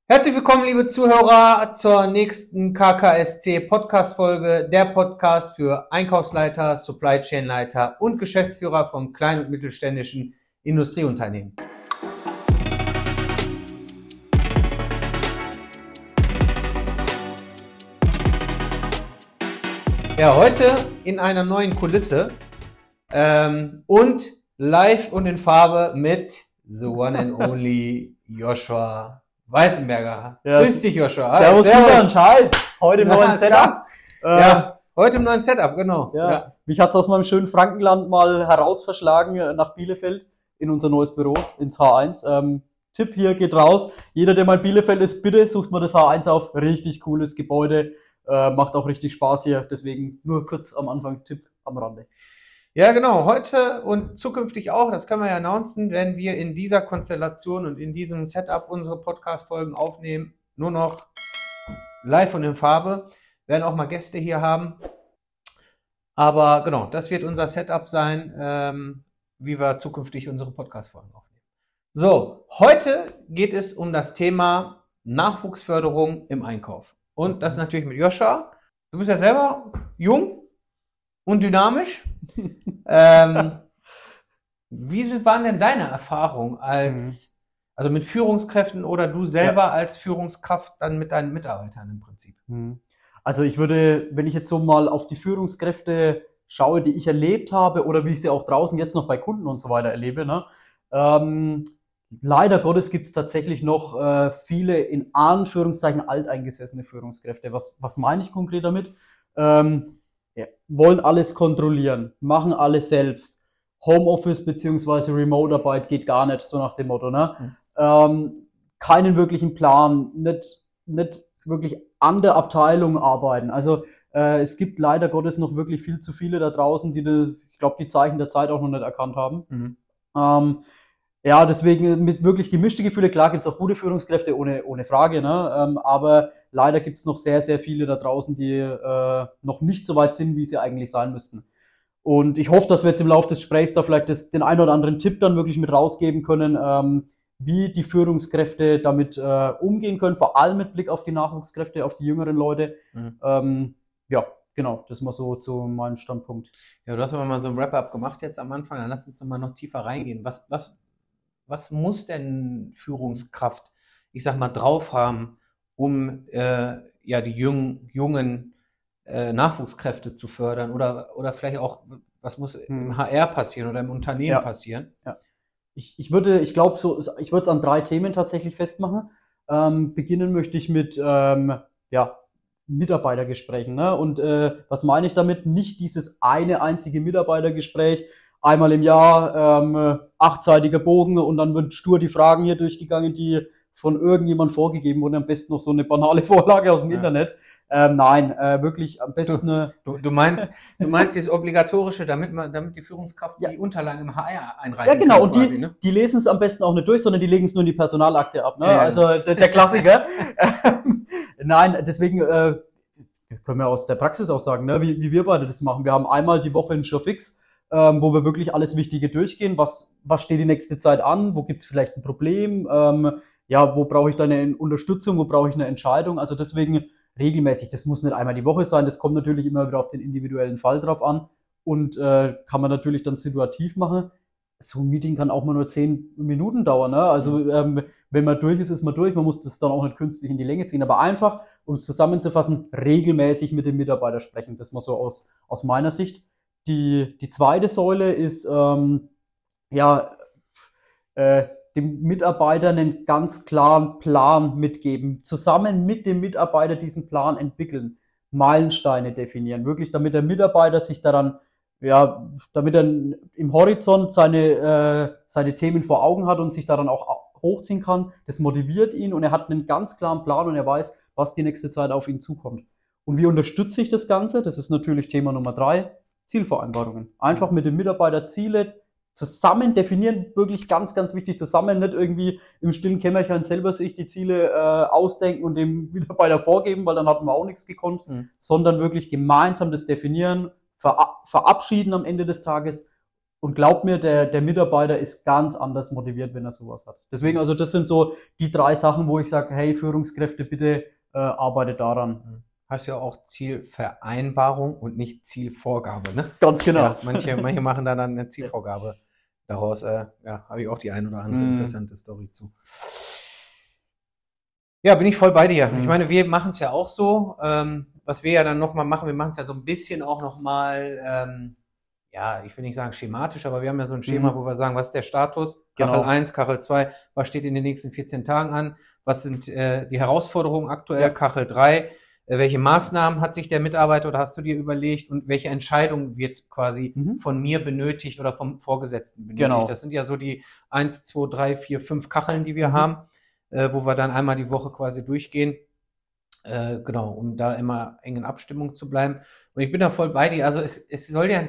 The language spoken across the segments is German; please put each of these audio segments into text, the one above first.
Herzlich willkommen, liebe Zuhörer, zur nächsten KKSC Podcast-Folge, der Podcast für Einkaufsleiter, Supply Chain Leiter und Geschäftsführer von kleinen und mittelständischen Industrieunternehmen. Ja, heute in einer neuen Kulisse und live und in Farbe mit the one and only Joshua Weißenberger. Ja, Grüß dich, Joshua. Servus, Servus. Hi. Heute im neuen Setup. Heute im neuen Setup, genau. Ja. Mich hat's aus meinem schönen Frankenland mal herausverschlagen nach Bielefeld in unser neues Büro, ins H1. Tipp hier geht raus. Jeder, der mal in Bielefeld ist, bitte sucht mal das H1 auf. Richtig cooles Gebäude. Macht auch richtig Spaß hier. Deswegen nur kurz am Anfang Tipp am Rande. Ja, genau. Heute und zukünftig auch, das können wir ja announcen, wenn wir in dieser Konstellation und in diesem Setup unsere Podcast-Folgen aufnehmen, nur noch live und in Farbe. Wir werden auch mal Gäste hier haben. Aber genau, das wird unser Setup sein, wie wir zukünftig unsere Podcast-Folgen aufnehmen. So, heute geht es um das Thema Nachwuchsförderung im Einkauf. Und das natürlich mit Joshua. Du bist ja selber jung und dynamisch. Wie waren denn deine Erfahrungen also mit Führungskräften oder du selber als Führungskraft dann mit deinen Mitarbeitern im Prinzip? Also ich würde, wenn ich jetzt so mal auf die Führungskräfte schaue, die ich erlebt habe oder wie ich sie auch draußen jetzt noch bei Kunden und so weiter erlebe, ne? Leider Gottes gibt es tatsächlich noch viele in Anführungszeichen alteingesessene Führungskräfte. Was meine ich konkret damit? Wollen alles kontrollieren, machen alles selbst. Homeoffice beziehungsweise Remote-Arbeit geht gar nicht, so nach dem Motto. Ne? Keinen wirklichen Plan, nicht wirklich an der Abteilung arbeiten. Also es gibt leider Gottes noch wirklich viel zu viele da draußen, ich glaube, die Zeichen der Zeit auch noch nicht erkannt haben. Deswegen mit wirklich gemischte Gefühle. Klar gibt's auch gute Führungskräfte, ohne Frage, ne? Aber leider gibt's noch sehr, sehr viele da draußen, die noch nicht so weit sind, wie sie eigentlich sein müssten. Und ich hoffe, dass wir jetzt im Laufe des Gesprächs da vielleicht den einen oder anderen Tipp dann wirklich mit rausgeben können, wie die Führungskräfte damit umgehen können, vor allem mit Blick auf die Nachwuchskräfte, auf die jüngeren Leute. Genau, das ist mal so zu meinem Standpunkt. Ja, du hast aber mal so ein Wrap-up gemacht jetzt am Anfang, dann lass uns doch mal noch tiefer reingehen. Was muss denn Führungskraft, ich sag mal, drauf haben, um die jungen Nachwuchskräfte zu fördern oder vielleicht auch, was muss im HR passieren oder im Unternehmen passieren? Ja. Ich würde es an 3 Themen tatsächlich festmachen. Beginnen möchte ich mit Mitarbeitergesprächen. Ne? Und was meine ich damit? Nicht dieses eine einzige Mitarbeitergespräch, einmal im Jahr, 8-seitiger Bogen und dann wird stur die Fragen hier durchgegangen, die von irgendjemand vorgegeben wurden. Am besten noch so eine banale Vorlage aus dem Internet. Nein, wirklich am besten. Du meinst dieses Obligatorische, damit die Führungskraft die Unterlagen im HR einreichen kann. Ja, genau. Und die lesen es am besten auch nicht durch, sondern die legen es nur in die Personalakte ab. Ne? Ja, also der Klassiker. Nein, deswegen können wir aus der Praxis auch sagen, ne, wie wir beide das machen. Wir haben einmal die Woche einen Showfix, wo wir wirklich alles Wichtige durchgehen. Was steht die nächste Zeit an? Wo gibt's vielleicht ein Problem? Wo brauche ich da eine Unterstützung? Wo brauche ich eine Entscheidung? Also deswegen regelmäßig. Das muss nicht einmal die Woche sein. Das kommt natürlich immer wieder auf den individuellen Fall drauf an und kann man natürlich dann situativ machen. So ein Meeting kann auch mal nur 10 Minuten dauern. Ne? Also wenn man durch ist man durch. Man muss das dann auch nicht künstlich in die Länge ziehen. Aber einfach, um es zusammenzufassen, regelmäßig mit dem Mitarbeiter sprechen. Das mal so aus meiner Sicht. Die zweite Säule ist dem Mitarbeiter einen ganz klaren Plan mitgeben. Zusammen mit dem Mitarbeiter diesen Plan entwickeln. Meilensteine definieren. Wirklich, damit der Mitarbeiter sich daran damit er im Horizont seine Themen vor Augen hat und sich daran auch hochziehen kann. Das motiviert ihn und er hat einen ganz klaren Plan und er weiß, was die nächste Zeit auf ihn zukommt. Und wie unterstütze ich das Ganze? Das ist natürlich Thema Nummer 3, Zielvereinbarungen. Einfach mit dem Mitarbeiter Ziele zusammen definieren, wirklich ganz, ganz wichtig, zusammen, nicht irgendwie im stillen Kämmerchen selber sich die Ziele ausdenken und dem Mitarbeiter vorgeben, weil dann hatten wir auch nichts gekonnt, sondern wirklich gemeinsam das definieren, verabschieden am Ende des Tages Und glaub mir, der Mitarbeiter ist ganz anders motiviert, wenn er sowas hat. Deswegen, also das sind so die 3 Sachen, wo ich sage, hey, Führungskräfte, bitte arbeitet daran. Hast ja auch Zielvereinbarung und nicht Zielvorgabe, ne? Ganz genau. Ja, manche machen da dann eine Zielvorgabe daraus. Habe ich auch die ein oder andere interessante Story zu. Ja, bin ich voll bei dir. Ich meine, wir machen es ja auch so. Was wir ja dann nochmal machen, wir machen es ja so ein bisschen auch nochmal, ich will nicht sagen schematisch, aber wir haben ja so ein Schema, wo wir sagen, was ist der Status? Kachel 1, Kachel 2, was steht in den nächsten 14 Tagen an? Was sind die Herausforderungen aktuell? Ja. Kachel 3, welche Maßnahmen hat sich der Mitarbeiter oder hast du dir überlegt und welche Entscheidung wird quasi von mir benötigt oder vom Vorgesetzten benötigt? Genau. Das sind ja so die 1, 2, 3, 4, 5 Kacheln, die wir haben, wo wir dann einmal die Woche quasi durchgehen. Genau, um da immer eng in Abstimmung zu bleiben. Und ich bin da voll bei dir. Also es soll ja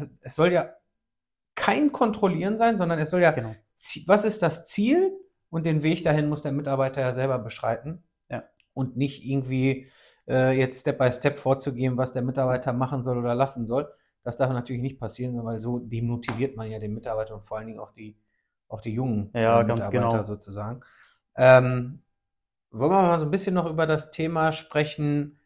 kein Kontrollieren sein, sondern es soll ja, was ist das Ziel? Und den Weg dahin muss der Mitarbeiter ja selber beschreiten. Ja. Und nicht irgendwie jetzt Step by Step vorzugeben, was der Mitarbeiter machen soll oder lassen soll. Das darf natürlich nicht passieren, weil so demotiviert man ja den Mitarbeiter und vor allen Dingen auch die jungen Mitarbeiter sozusagen. Wollen wir mal so ein bisschen noch über das Thema sprechen,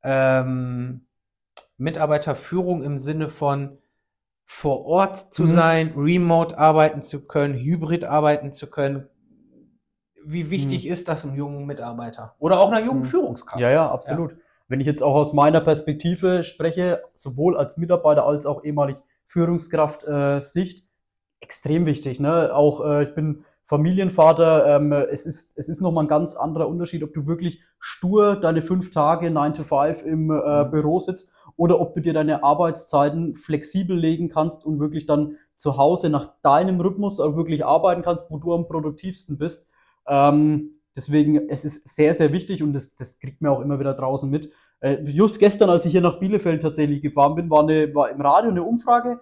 Mitarbeiterführung im Sinne von vor Ort zu sein, remote arbeiten zu können, hybrid arbeiten zu können. Wie wichtig ist das einem jungen Mitarbeiter? Oder auch einer jungen Führungskraft? Ja, absolut. Ja. Wenn ich jetzt auch aus meiner Perspektive spreche, sowohl als Mitarbeiter als auch ehemalig Führungskraft Sicht, extrem wichtig. Ne? Auch ich bin Familienvater, es ist nochmal ein ganz anderer Unterschied, ob du wirklich stur deine 5 Tage 9 to 5 im Büro sitzt oder ob du dir deine Arbeitszeiten flexibel legen kannst und wirklich dann zu Hause nach deinem Rhythmus wirklich arbeiten kannst, wo du am produktivsten bist. Deswegen, es ist sehr, sehr wichtig und das kriegt man auch immer wieder draußen mit. Just gestern, als ich hier nach Bielefeld tatsächlich gefahren bin, war im Radio eine Umfrage,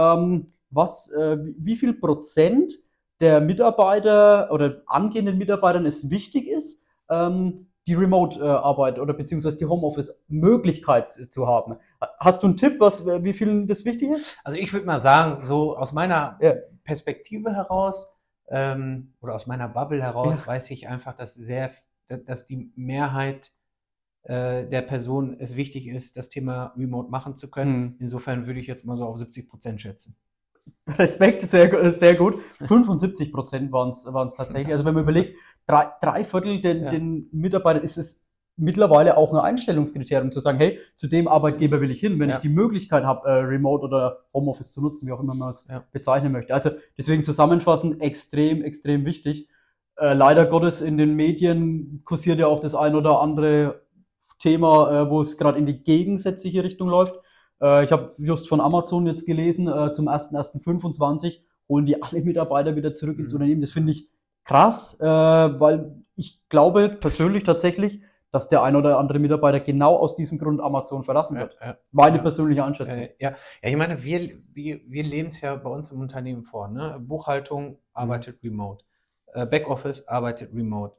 wie viel Prozent der Mitarbeiter oder angehenden Mitarbeitern es wichtig ist, die Remote-Arbeit oder beziehungsweise die Homeoffice-Möglichkeit zu haben. Hast du einen Tipp, wie vielen das wichtig ist? Also ich würde mal sagen, so aus meiner Perspektive heraus oder aus meiner Bubble heraus weiß ich einfach, dass die Mehrheit der Person es wichtig ist, das Thema Remote machen zu können. Insofern würde ich jetzt mal so auf 70% schätzen. Respekt, sehr, sehr gut. 75% waren es tatsächlich. Also wenn man überlegt, 3/4 den Mitarbeitern ist es mittlerweile auch ein Einstellungskriterium zu sagen, hey, zu dem Arbeitgeber will ich hin, wenn ich die Möglichkeit habe, Remote oder Homeoffice zu nutzen, wie auch immer man es bezeichnen möchte. Also deswegen zusammenfassen, extrem, extrem wichtig. Leider Gottes in den Medien kursiert ja auch das ein oder andere Thema, wo es gerade in die gegensätzliche Richtung läuft. Ich habe just von Amazon jetzt gelesen, zum 1.1.25 holen die alle Mitarbeiter wieder zurück ins Unternehmen. Das finde ich krass, weil ich glaube persönlich tatsächlich, dass der ein oder andere Mitarbeiter genau aus diesem Grund Amazon verlassen wird. Meine persönliche Einschätzung. Ich meine, wir leben es ja bei uns im Unternehmen vor. Ne? Buchhaltung arbeitet remote. Backoffice arbeitet remote.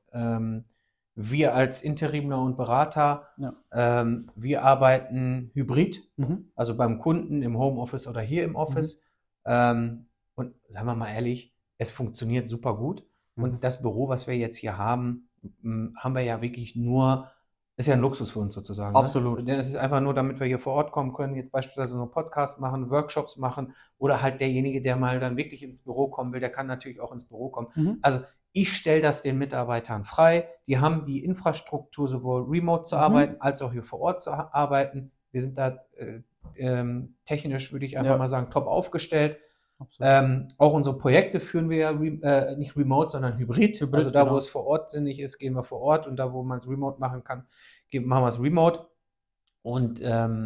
Wir als Interimler und Berater, wir arbeiten hybrid, also beim Kunden im Homeoffice oder hier im Office. Und sagen wir mal ehrlich, es funktioniert super gut. Und das Büro, was wir jetzt hier haben wir ja wirklich nur, ist ja ein Luxus für uns sozusagen. Absolut. Ne? Es ist einfach nur, damit wir hier vor Ort kommen können, jetzt beispielsweise so einen Podcast machen, Workshops machen oder halt derjenige, der mal dann wirklich ins Büro kommen will, der kann natürlich auch ins Büro kommen. Also ich stelle das den Mitarbeitern frei. Die haben die Infrastruktur, sowohl remote zu arbeiten, als auch hier vor Ort zu arbeiten. Wir sind da technisch, würde ich einfach mal sagen, top aufgestellt. Auch unsere Projekte führen wir ja nicht remote, sondern hybrid. Also da, wo es vor Ort sinnig ist, gehen wir vor Ort und da, wo man es remote machen kann, machen wir es remote. Und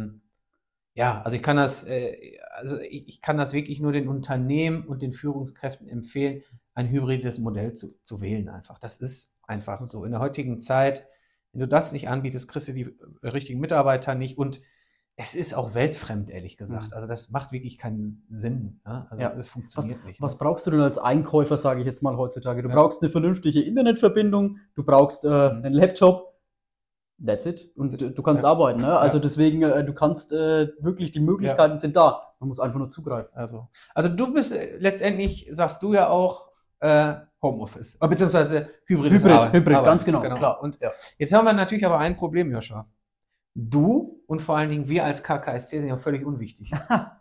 also ich kann das wirklich nur den Unternehmen und den Führungskräften empfehlen, ein hybrides Modell zu wählen einfach. Das ist einfach so. In der heutigen Zeit, wenn du das nicht anbietest, kriegst du die richtigen Mitarbeiter nicht und es ist auch weltfremd, ehrlich gesagt. Also das macht wirklich keinen Sinn. Ne? Also das funktioniert nicht. Was brauchst du denn als Einkäufer, sage ich jetzt mal heutzutage? Du brauchst eine vernünftige Internetverbindung, du brauchst einen Laptop. That's it. Und du kannst arbeiten, ne? Also deswegen, du kannst wirklich, die Möglichkeiten sind da. Man muss einfach nur zugreifen. Also du bist letztendlich, sagst du ja auch, Homeoffice, beziehungsweise hybrides Hybrid, Arbeiten. ganz genau, klar. Und jetzt haben wir natürlich aber ein Problem, Joscha. Du und vor allen Dingen wir als KKSC sind ja völlig unwichtig.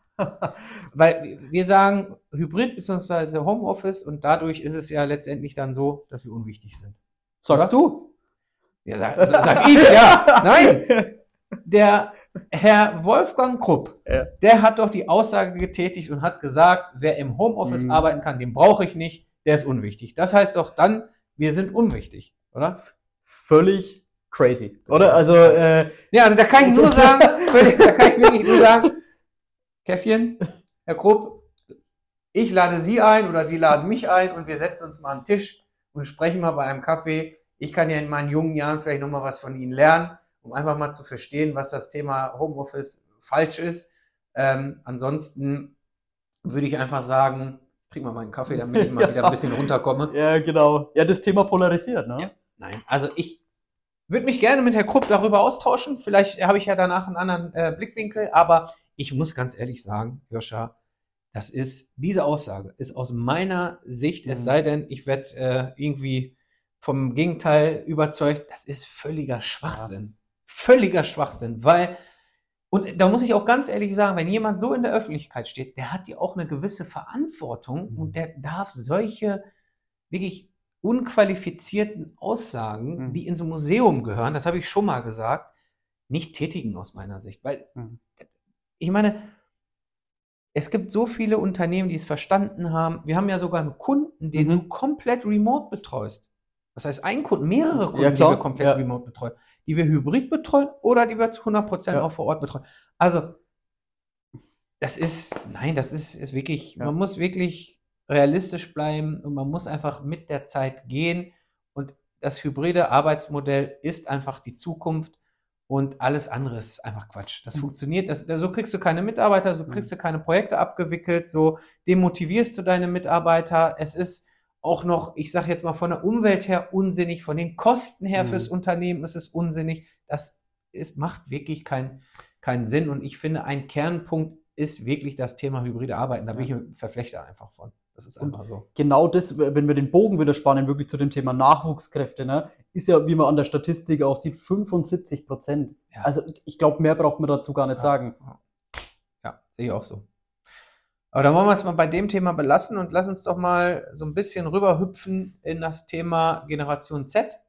Weil wir sagen Hybrid beziehungsweise Homeoffice und dadurch ist es ja letztendlich dann so, dass wir unwichtig sind. Sagst du? Ja, sag ich, ja. Nein. Der Herr Wolfgang Krupp, der hat doch die Aussage getätigt und hat gesagt, wer im Homeoffice arbeiten kann, den brauche ich nicht, der ist unwichtig. Das heißt doch dann, wir sind unwichtig, oder? Völlig crazy, oder? Also, also da kann ich nur sagen, da kann ich wirklich nur sagen, Käffchen, Herr Krupp, ich lade Sie ein oder Sie laden mich ein und wir setzen uns mal an den Tisch und sprechen mal bei einem Kaffee. Ich kann ja in meinen jungen Jahren vielleicht nochmal was von Ihnen lernen, um einfach mal zu verstehen, was das Thema Homeoffice falsch ist. Ansonsten würde ich einfach sagen, trink mal meinen Kaffee, damit ich mal wieder ein bisschen runterkomme. Ja, genau. Ja, das Thema polarisiert, ne? Ja, nein, also ich würde mich gerne mit Herrn Krupp darüber austauschen. Vielleicht habe ich ja danach einen anderen Blickwinkel, aber ich muss ganz ehrlich sagen, Joscha, diese Aussage ist aus meiner Sicht, es sei denn, ich werde irgendwie vom Gegenteil überzeugt, das ist völliger Schwachsinn. Ja. Völliger Schwachsinn, weil, und da muss ich auch ganz ehrlich sagen, wenn jemand so in der Öffentlichkeit steht, der hat ja auch eine gewisse Verantwortung und der darf solche wirklich unqualifizierten Aussagen, die ins Museum gehören, das habe ich schon mal gesagt, nicht tätigen aus meiner Sicht. Weil, ich meine, es gibt so viele Unternehmen, die es verstanden haben. Wir haben ja sogar einen Kunden, den du komplett remote betreust. Das heißt, mehrere Kunden, die wir komplett remote betreuen, die wir hybrid betreuen oder die wir zu 100% auch vor Ort betreuen. Also, das ist wirklich, man muss wirklich realistisch bleiben und man muss einfach mit der Zeit gehen und das hybride Arbeitsmodell ist einfach die Zukunft und alles andere ist einfach Quatsch. Das funktioniert, so kriegst du keine Mitarbeiter, so kriegst du keine Projekte abgewickelt, so demotivierst du deine Mitarbeiter. Es ist auch noch, ich sage jetzt mal von der Umwelt her unsinnig, von den Kosten her fürs Unternehmen ist es unsinnig. Macht wirklich keinen Sinn und ich finde, ein Kernpunkt ist wirklich das Thema hybride Arbeiten. Da bin ich ein Verflechter einfach von. Das ist einfach so. Genau das, wenn wir den Bogen wieder spannen, wirklich zu dem Thema Nachwuchskräfte, ne, ist ja, wie man an der Statistik auch sieht, 75%. Ja. Also ich glaube, mehr braucht man dazu gar nicht sagen. Ja, sehe ich auch so. Aber dann wollen wir es mal bei dem Thema belassen und lass uns doch mal so ein bisschen rüberhüpfen in das Thema Generation Z.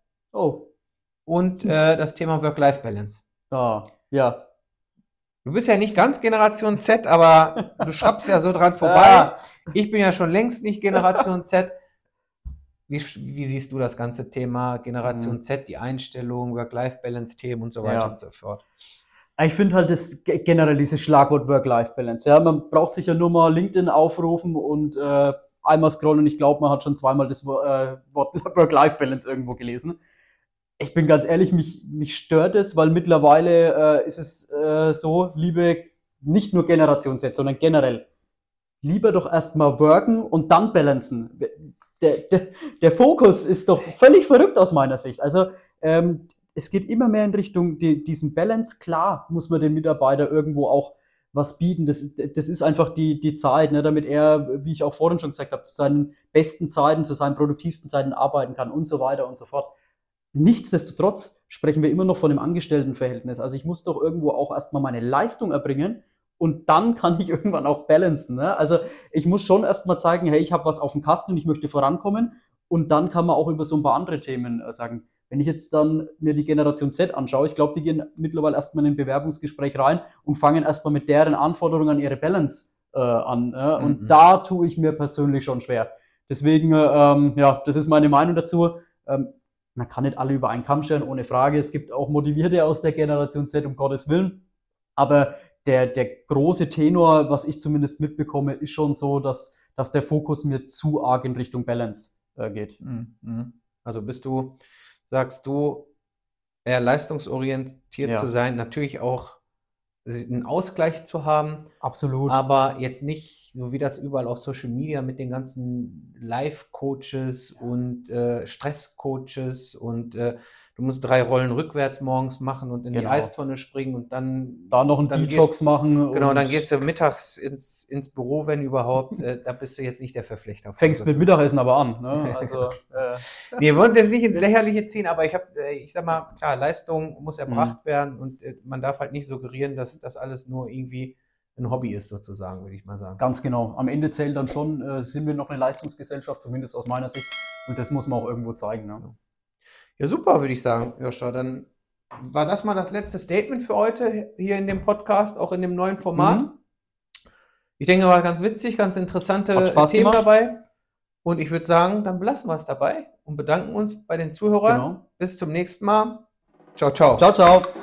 Und das Thema Work-Life-Balance. Ja. Du bist ja nicht ganz Generation Z, aber du schraubst ja so dran vorbei. Ich bin ja schon längst nicht Generation Z. Wie siehst du das ganze Thema Generation Z, die Einstellung, Work-Life-Balance-Themen und so weiter und so fort? Ich finde halt das generell dieses Schlagwort Work-Life-Balance. Ja, man braucht sich ja nur mal LinkedIn aufrufen und einmal scrollen und ich glaube, man hat schon zweimal das Wort Work-Life-Balance irgendwo gelesen. Ich bin ganz ehrlich, mich stört es, weil mittlerweile ist es so, liebe, nicht nur Generation Z, sondern generell, lieber doch erstmal worken und dann balancen. Der Fokus ist doch völlig verrückt aus meiner Sicht. Also es geht immer mehr in Richtung diesen Balance. Klar muss man dem Mitarbeiter irgendwo auch was bieten. Das ist einfach die Zeit, ne, damit er, wie ich auch vorhin schon gesagt habe, zu seinen besten Zeiten, zu seinen produktivsten Zeiten arbeiten kann und so weiter und so fort. Nichtsdestotrotz sprechen wir immer noch von einem Angestelltenverhältnis. Also ich muss doch irgendwo auch erstmal meine Leistung erbringen und dann kann ich irgendwann auch balancen. Ne? Also ich muss schon erstmal zeigen, hey, ich habe was auf dem Kasten und ich möchte vorankommen und dann kann man auch über so ein paar andere Themen sagen. Wenn ich jetzt dann mir die Generation Z anschaue, ich glaube, die gehen mittlerweile erstmal in ein Bewerbungsgespräch rein und fangen erstmal mit deren Anforderungen an ihre Balance an. Und da tue ich mir persönlich schon schwer. Deswegen, das ist meine Meinung dazu. Man kann nicht alle über einen Kamm scheren, ohne Frage. Es gibt auch Motivierte aus der Generation Z, um Gottes Willen. Aber der große Tenor, was ich zumindest mitbekomme, ist schon so, dass der Fokus mir zu arg in Richtung Balance geht. Also sagst du, eher leistungsorientiert zu sein, natürlich auch einen Ausgleich zu haben. Absolut. Aber jetzt nicht, so wie das überall auf Social Media mit den ganzen Life-Coaches und Stress-Coaches und du du musst 3 Rollen rückwärts morgens machen und in die Genau. Eistonne springen und dann Da noch einen dann Detox machen. genau, und dann gehst du mittags ins Büro, wenn überhaupt. Da bist du jetzt nicht der Verflechter. fängst mit Mittagessen aber an. Ne? Also, Nee, wir wollen uns jetzt nicht ins Lächerliche ziehen, aber ich sag mal, klar, Leistung muss erbracht werden und man darf halt nicht suggerieren, dass das alles nur irgendwie ein Hobby ist, sozusagen, würde ich mal sagen. ganz genau. Am Ende zählt dann schon, sind wir noch eine Leistungsgesellschaft, zumindest aus meiner Sicht. Und das muss man auch irgendwo zeigen. Ne? Ja, super, würde ich sagen, Joscha. Dann war das mal das letzte Statement für heute hier in dem Podcast, auch in dem neuen Format. Ich denke, war ganz witzig, ganz interessante Hat Spaß Themen gemacht. dabei. Und ich würde sagen, dann belassen wir es dabei und bedanken uns bei den Zuhörern. Genau. Bis zum nächsten Mal. Ciao, ciao. Ciao, ciao.